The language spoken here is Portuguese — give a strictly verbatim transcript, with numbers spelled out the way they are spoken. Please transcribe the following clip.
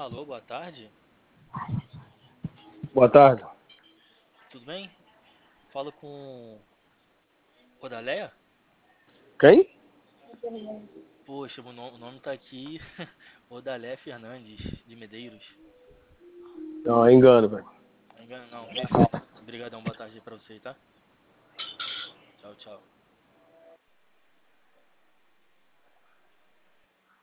Alô, boa tarde. Boa tarde. Tudo bem? Falo com Odaleia? Quem? Poxa, o no- o nome tá aqui, Odaléia Fernandes de Medeiros. Não, é engano, velho. Não engano, não, perfeito. Obrigadão, boa tarde aí pra você, tá? Tchau, tchau.